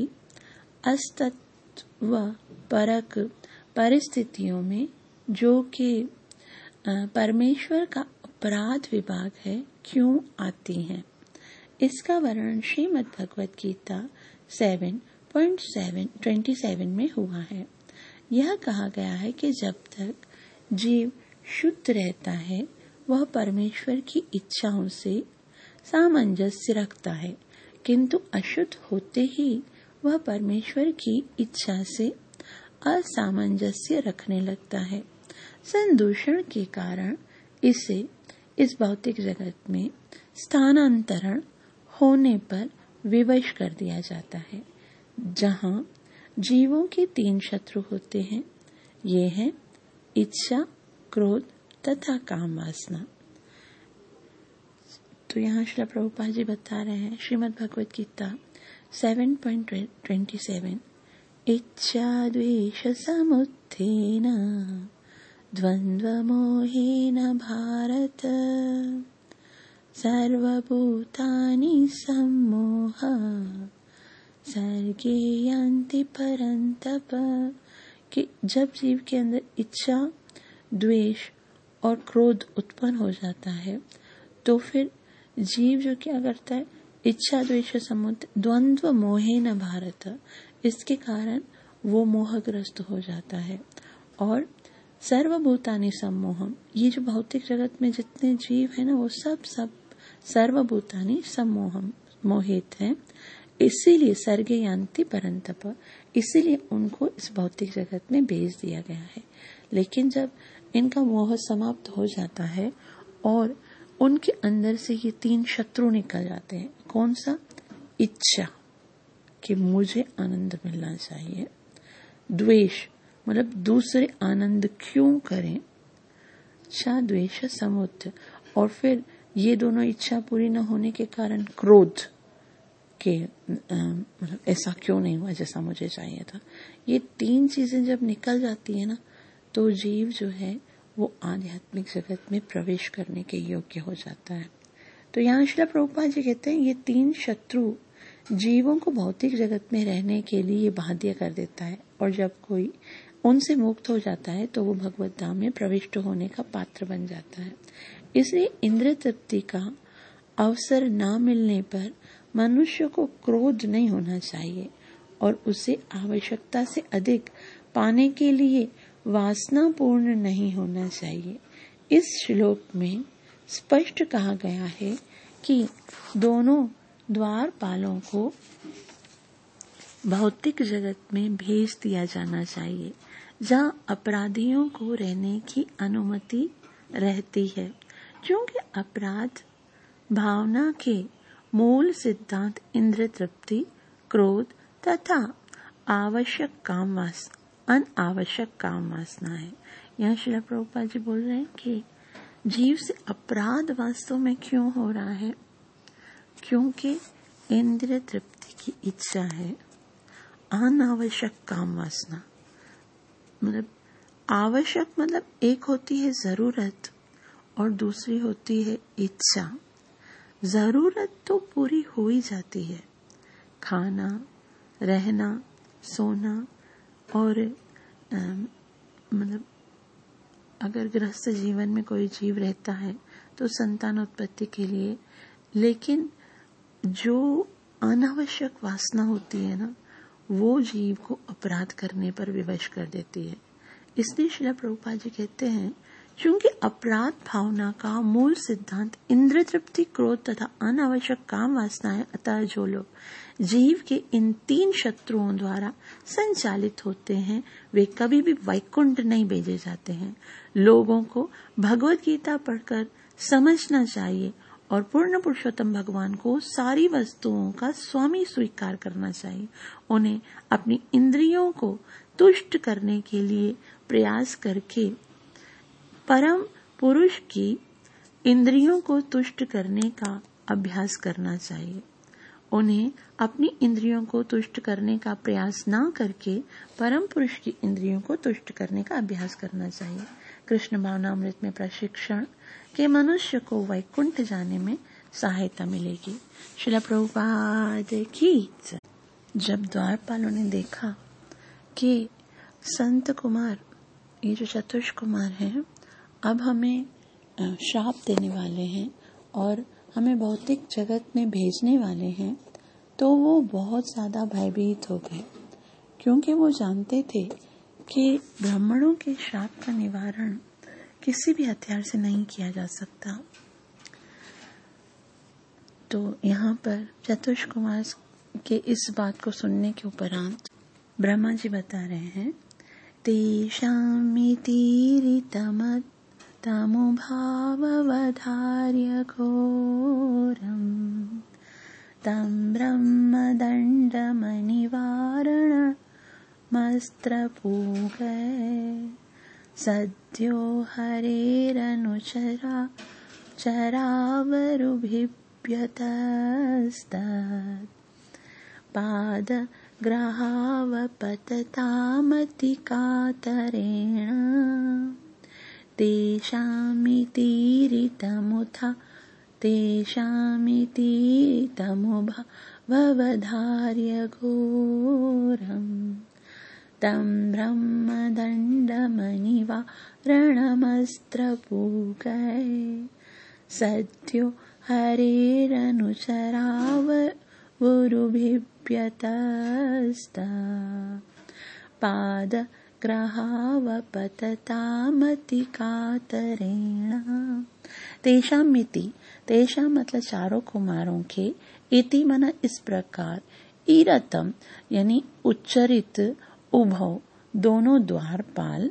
अस्तित्व परक परिस्थितियों में, जो कि परमेश्वर का अपराध विभाग है, क्यों आती हैं। इसका वर्णन Shrimad Bhagavad Gita seven point seven twenty seven में हुआ है। यह कहा गया है कि जब तक जीव शुद्ध रहता है, वह परमेश्वर की इच्छाओं से सामंजस्य रखता है, किंतु अशुद्ध होते ही वह परमेश्वर की इच्छा से असामंजस्य रखने लगता है। संदूषण के कारण इसे इस भौतिक जगत में स्थानांतरण होने पर विवश कर दिया जाता है, जहां जीवों के तीन शत्रु होते हैं। ये हैं इच्छा, क्रोध तथा काम वासना। तो यहाँ श्रील प्रभुपाद जी बता रहे हैं Shrimad Bhagavad Gita seven point twenty seven, इच्छा द्वेष समुत्थेन द्वंद्व मोहेन भारत सर्वभूतानि सम्मोह सर्गे यान्ति परन्तप। कि जब जीव के अंदर इच्छा, द्वेष और क्रोध उत्पन्न हो जाता है तो फिर जीव जो क्या करता है, इच्छा द्वेष समुद्र द्वंद्व मोहेन भारत, इसके कारण वो मोहग्रस्त हो जाता है। और सर्वभूतानि सम्मोहम, ये जो भौतिक जगत में जितने जीव है ना वो सब सब सर्वभूतानि सम्मोहम मोहित हैं, इसीलिए सर्गे यान्ति परन्तप, इसीलिए उनको इस भौतिक जगत में भेज दिया गया है। लेकिन जब इनका मोह समाप्त हो जाता है और उनके अंदर से ये तीन शत्रु निकल जाते हैं। कौन सा? इच्छा कि मुझे आनंद मिलना चाहिए, द्वेष मतलब दूसरे आनंद क्यों करें, इच्छा द्वेष समुद्र, और फिर ये दोनों इच्छा पूरी न होने के कारण क्रोध कि मतलब ऐसा क्यों नहीं हुआ जैसा मुझे चाहिए था। ये तीन चीजें जब निकल जाती है ना तो जीव जो है वो आध्यात्मिक जगत में प्रवेश करने के योग्य हो जाता है। तो यहाँ श्रील प्रभुपाद जी कहते हैं ये तीन शत्रु जीवों को भौतिक जगत में रहने के लिए बाध्य कर देता है, और जब कोई उनसे मुक्त हो जाता है तो वो भगवत धाम में प्रविष्ट होने का पात्र बन जाता है। इसलिए इंद्रिय तृप्ति का अवसर न मिलने पर मनुष्य को क्रोध नहीं होना चाहिए और उसे आवश्यकता से अधिक पाने के लिए वासना पूर्ण नहीं होना चाहिए। इस श्लोक में स्पष्ट कहा गया है कि दोनों द्वारपालों को भौतिक जगत में भेज दिया जाना चाहिए जहां अपराधियों को रहने की अनुमति रहती है, क्योंकि अपराध भावना के मूल सिद्धांत इंद्रिय तृप्ति, क्रोध तथा आवश्यक काम वासना अनावश्यक काम वासना है। यहाँ श्रील प्रभुपाद जी बोल रहे हैं कि जीव से अपराध वास्तव में क्यों हो रहा है, क्योंकि इंद्रिय तृप्ति की इच्छा है। अनावश्यक काम वासना मतलब आवश्यक मतलब एक होती है जरूरत और दूसरी होती है इच्छा। जरूरत तो पूरी हो ही जाती है, खाना, रहना, सोना, और मतलब अगर गृहस्थ जीवन में कोई जीव रहता है तो संतान उत्पत्ति के लिए। लेकिन जो अनावश्यक वासना होती है ना वो जीव को अपराध करने पर विवश कर देती है। इसलिए श्रील प्रभुपाद जी कहते हैं क्योंकि अपराध भावना का मूल सिद्धांत इंद्रिय तृप्ति, क्रोध तथा अनावश्यक काम वासना है, अतः जो लोग जीव के इन तीन शत्रुओं द्वारा संचालित होते हैं वे कभी भी वैकुंठ नहीं भेजे जाते हैं। लोगों को भगवत गीता पढ़कर समझना चाहिए और पूर्ण पुरुषोत्तम भगवान को सारी वस्तुओं का स्वामी स्वीकार करना चाहिए। उन्हें अपनी इंद्रियों को तुष्ट करने के लिए प्रयास करके परम पुरुष की इंद्रियों को तुष्ट करने का अभ्यास करना चाहिए। उन्हें अपनी इंद्रियों को तुष्ट करने का प्रयास न करके परम पुरुष की इंद्रियों को तुष्ट करने का अभ्यास करना चाहिए। कृष्ण भावनामृत में प्रशिक्षण के मनुष्य को वैकुंठ जाने में सहायता मिलेगी। श्रील प्रभुपाद की। जब द्वारपालों ने देखा कि संत कुमार, ये जो चतुष कुमार हैं, अब हमें श्राप देने वाले हैं और हमें भौतिक जगत में भेजने वाले हैं, तो वो बहुत ज्यादा भयभीत हो गए, क्योंकि वो जानते थे कि ब्राह्मणों के श्राप का निवारण किसी भी हथियार से नहीं किया जा सकता। तो यहाँ पर चतुष कुमार के इस बात को सुनने के उपरांत ब्रह्मा जी बता रहे हैं, तेषामितीरितमत् तमुभाववधार्य घोरम् तं ब्रह्मदण्डमनिवारणमस्त्रपूगै सद्यो हरेरनुचरा चरावरुभिभ्यतस्तत् पादग्रहावपततामतिकातरेण तेषामितीरितमुथा तेषामितीरितमुभवधार्यघोरम् तं ब्रह्मदण्डमनिवारणमस्त्रपूगै सद्यो हरेरनुचरावरुभिभ्यतस्ता पादग्रहावपततामतिकातरेण तेषाम इति, तेषाम मतलब चारों कुमारों के, इति मना इस प्रकार, ईरतम यानी उच्चरित, उभव दोनों द्वारपाल,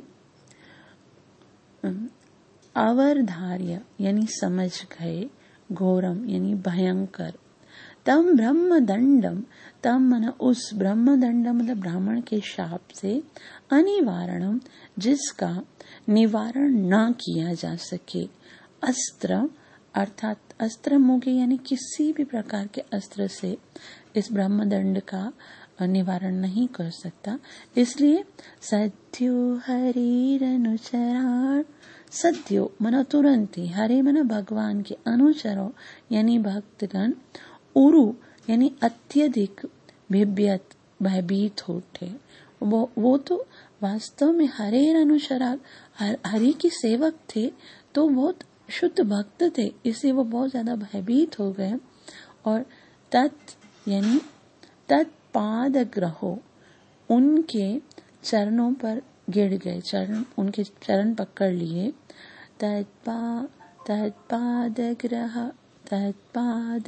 अवधार्य यानी समझ गए, घोरम यानी भयंकर, तम ब्रह्मदंडम, तम मन उस ब्रह्मदंड मतलब ब्राह्मण के शाप से, अनिवारणम जिसका निवारण न किया जा सके, अस्त्र अर्थात अस्त्र मुगे यानी किसी भी प्रकार के अस्त्र से इस ब्रह्मदंड का निवारण नहीं कर सकता। इसलिए सद्यो हरिरनुचराण, सद्यो मना तुरंत ही, हरे मना भगवान के, अनुचरो यानी भक्तगण, उरु यानी अत्यधिक, भिभ्यत भयभीत होते। वो वो तो वास्तव में हरेर अनुचरा, हरि की सेवक थे, तो बहुत शुद्ध भक्त थे, इसलिए वो बहुत ज्यादा भयभीत हो गए। और तत् यानी तत्पाद ग्रहो, उनके चरणों पर गिर गए, चरण उनके चरण पकड़ लिए। तत्पा तत्पाद ग्रह तत्पाद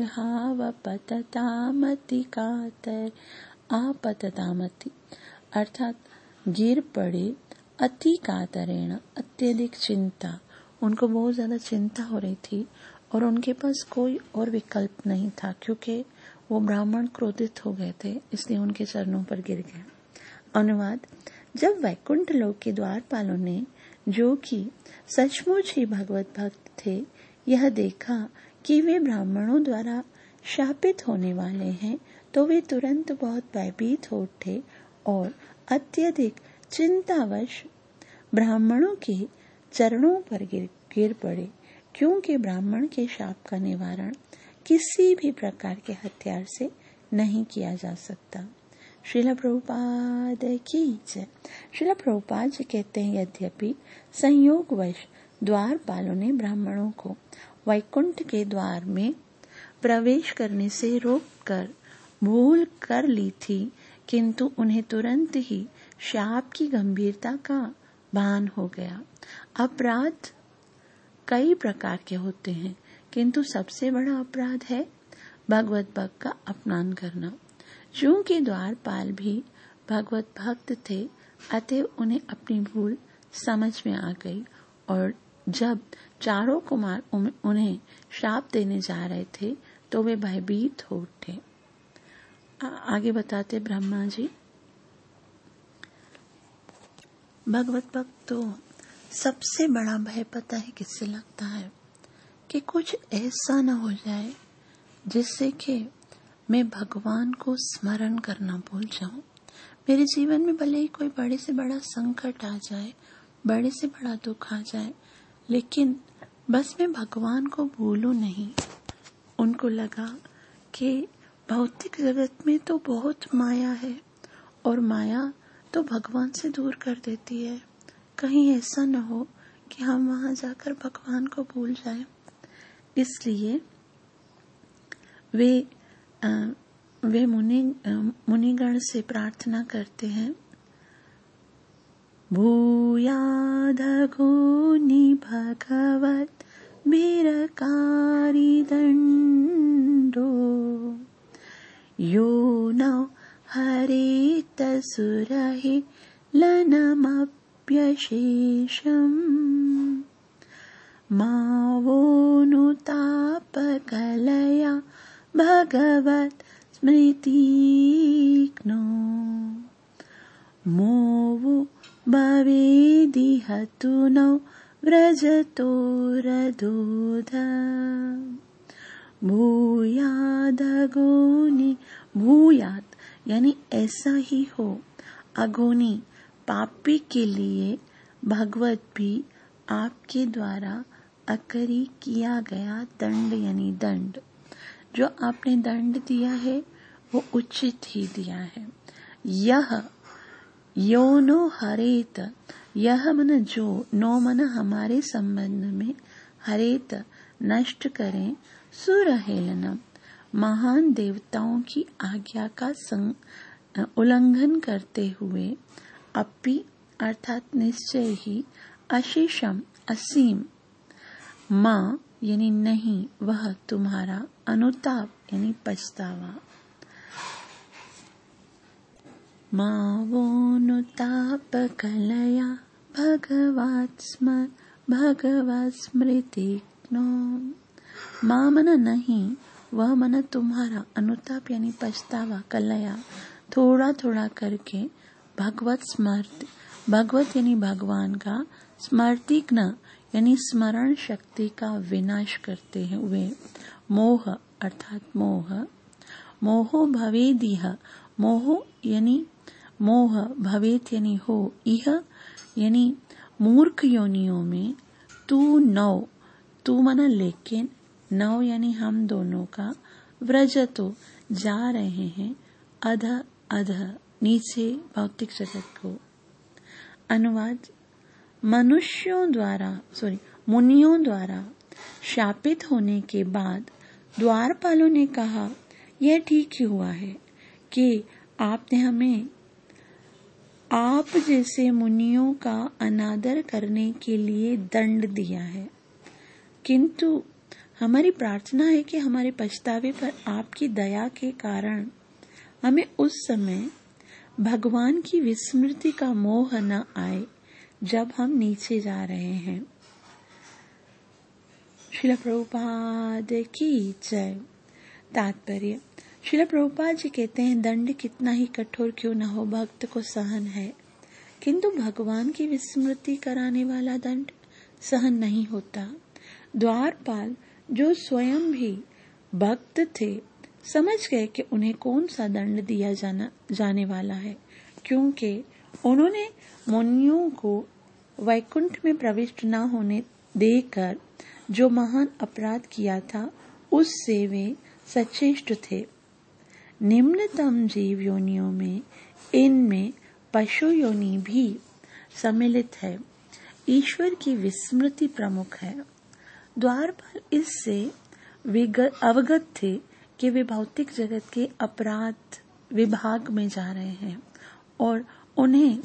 गृहावपततामति कातर, आपततामति अर्थात गिर पड़े, अति कातरेण अत्यधिक चिंता, उनको बहुत ज्यादा चिंता हो रही थी और उनके पास कोई और विकल्प नहीं था, क्योंकि वो ब्राह्मण क्रोधित हो गए थे, इसलिए उनके चरणों पर गिर गए। अनुवाद, जब वैकुंठ लोक के द्वारपालों ने, जो कि सचमुच ही भगवत भक्त थे, यह देखा कि वे ब्राह्मणों द्वारा शापित होने वाले हैं, तो वे तुरंत बहुत भयभीत हो उठे और अत्यधिक चिंतावश ब्राह्मणों के चरणों पर गिर गिर पड़े, क्योंकि ब्राह्मण के शाप का निवारण किसी भी प्रकार के हथियार से नहीं किया जा सकता। श्रील प्रभुपाद की जय। श्रील प्रभुपाद जी कहते हैं, यद्यपि संयोगवश द्वारपालों ने ब्राह्मणों को वैकुंठ के द्वार में प्रवेश करने से रोककर भूल कर ली थी, किंतु उन्हें तुरंत ही शाप की गंभीरता का भान हो गया। अपराध कई प्रकार के होते हैं, किंतु सबसे बड़ा अपराध है भगवत भक्त का अपमान करना। चूंकि द्वारपाल भी भगवत भक्त थे, अतः उन्हें अपनी भूल समझ में आ गई, और जब चारों कुमार उन्हें शाप देने जा रहे थे, तो वे भयभीत हो उठे। आगे बताते ब्रह्मा जी, भगवत भक्त तो सबसे बड़ा भय पता है किससे लगता है, कि कुछ ऐसा न हो जाए जिससे कि मैं भगवान को स्मरण करना भूल जाऊं। मेरे जीवन में भले ही कोई बड़े से बड़ा संकट आ जाए, बड़े से बड़ा दुख आ जाए, लेकिन बस मैं भगवान को भूलूं नहीं। उनको लगा कि भौतिक जगत में तो बहुत माया है, और माया तो भगवान से दूर कर देती है। कहीं ऐसा न हो कि हम वहां जाकर भगवान को भूल जाएं। इसलिए वे आ, वे मुनि मुनिगण से प्रार्थना करते हैं, भूयादघोनि भगवत बिरकारी दंडो, यो न हरेत सुरहि लनमप्यशेषम्, मावोनुतापकलया भगवत स्मृतिघ्नो, मोवो भवेदिहतु नो व्रजमप्यशेषम्। व्रजतोरधोध भूयादगोनि भूयात यानी ऐसा ही हो, अगोनी पापी के लिए भगवत भी आपके द्वारा अकरी किया गया दंड यानी दंड, जो आपने दंड दिया है वो उचित ही दिया है। यह योनो हरेत, यह मन जो, नो मन हमारे संबंध में, हरेत नष्ट करें, सुरहेलनम महान देवताओं की आज्ञा का संग, उल्लंघन करते हुए, अपि अर्थात निश्चय ही, अशेषम असीम, माँ यानी नहीं, वह तुम्हारा, अनुताप यानी पछतावा, मावोनुताप कलया भगवत् स्म भगवत् स्मृतिग्नो, माँ मन नहीं, वह मन तुम्हारा, अनुताप यानी पछतावा, कलया थोड़ा थोड़ा करके, भगवत स्मृति, भगवत यानी भगवान का, स्मृतिग्न यानी स्मरण शक्ति का विनाश करते हुए, मोह अर्थात मोह, मोहो भवेदिह, मोह यानी मोह, भवेत यानी हो, इह यानी मूर्ख योनियों में, तू नौ, तू मना लेकिन, नौ यानी हम दोनों का, व्रज तो जा रहे हैं, अध अध नीचे भौतिक जगत को। अनुवाद, मनुष्यों द्वारा सॉरी मुनियों द्वारा शापित होने के बाद द्वारपालों ने कहा, यह ठीक ही हुआ है कि आपने हमें आप जैसे मुनियों का अनादर करने के लिए दंड दिया है, किंतु हमारी प्रार्थना है कि हमारे पछतावे पर आपकी दया के कारण हमें उस समय भगवान की विस्मृति का मोह न आए जब हम नीचे जा रहे हैं। श्रील प्रभुपाद की जय। तात्पर्य, श्रील प्रभुपाद जी कहते हैं, दंड कितना ही कठोर क्यों न हो, भक्त को सहन है, किंतु भगवान की विस्मृति कराने वाला दंड सहन नहीं होता। द्वारपाल जो स्वयं भी भक्त थे, समझ गए कि उन्हें कौन सा दंड दिया जाना जाने वाला है, क्योंकि उन्होंने मुनियों को वैकुंठ में प्रविष्ट न होने देकर जो महान अपराध किया था, उससे वे सचेष्ट थे। निम्नतम जीव योनियों में इनमें पशु योनि भी सम्मिलित है। ईश्वर की विस्मृति प्रमुख है। द्वारपाल इससे अवगत थे कि वे भौतिक जगत के अपराध विभाग में जा रहे हैं और उन्हें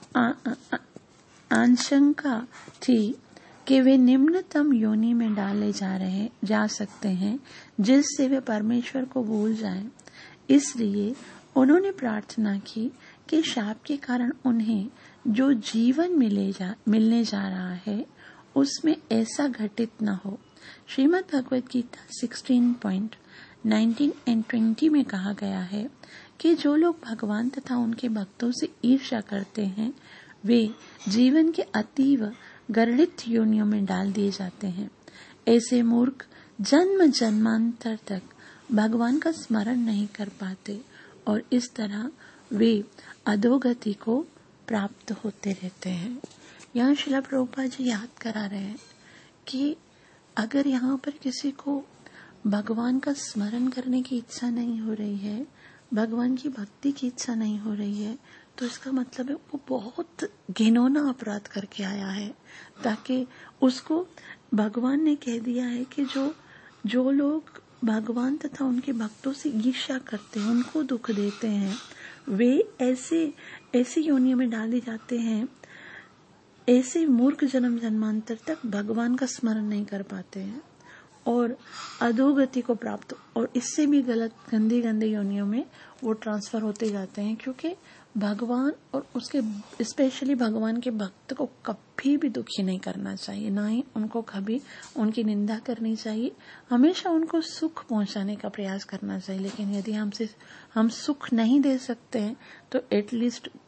आशंका थी कि वे निम्नतम योनि में डाले जा रहे जा सकते हैं, जिससे वे परमेश्वर को भूल जाएं। इसलिए उन्होंने प्रार्थना की कि शाप के कारण उन्हें जो जीवन मिले जा मिलने जा रहा है उसमें ऐसा घटित न हो। श्रीमद् भगवद गीता सोलह पॉइंट उन्नीस एंड बीस में कहा गया है कि जो लोग भगवान तथा उनके भक्तों से ईर्ष्या करते हैं, वे जीवन के अतीव गर्णित योनियों में डाल दिए जाते हैं। ऐसे मूर्ख जन्म जन्मांतर तक भगवान का स्मरण नहीं कर पाते और इस तरह वे अधोगति को प्राप्त होते रहते हैं। यहाँ श्रील प्रभुपाद जी याद करा रहे हैं कि अगर यहाँ पर किसी को भगवान का स्मरण करने की इच्छा नहीं हो रही है, भगवान की भक्ति की इच्छा नहीं हो रही है, तो इसका मतलब है वो बहुत घिनौना अपराध करके आया है, ताकि उसको भगवान ने कह दिया है कि जो जो लोग भगवान तथा उनके भक्तों से ईर्ष्या करते हैं, उनको दुख देते हैं, वे ऐसे ऐसी योनियों में डाले जाते हैं। ऐसे मूर्ख जन्म जन्मांतर तक भगवान का स्मरण नहीं कर पाते हैं और अधोगति को प्राप्त, और इससे भी गलत गंदी गंदी योनियों में वो ट्रांसफर होते जाते हैं, क्योंकि भगवान और उसके स्पेशली भगवान के भक्त को कभी भी दुखी नहीं करना चाहिए, ना ही उनको कभी उनकी निंदा करनी चाहिए। हमेशा उनको सुख पहुंचाने का प्रयास करना चाहिए। लेकिन यदि हमसे हम सुख नहीं दे सकते हैं तो एटलीस्ट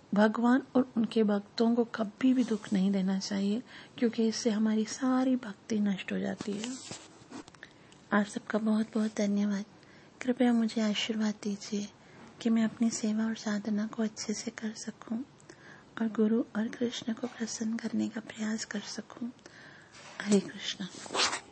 भगवान और उनके भक्तों को कभी भी दुख नहीं देना चाहिए, क्योंकि इससे हमारी सारी भक्ति नष्ट हो जाती है। आप सबका बहुत बहुत धन्यवाद। कृपया मुझे आशीर्वाद दीजिए कि मैं अपनी सेवा और साधना को अच्छे से कर सकूं और गुरु और कृष्ण को प्रसन्न करने का प्रयास कर सकूं। हरे कृष्णा।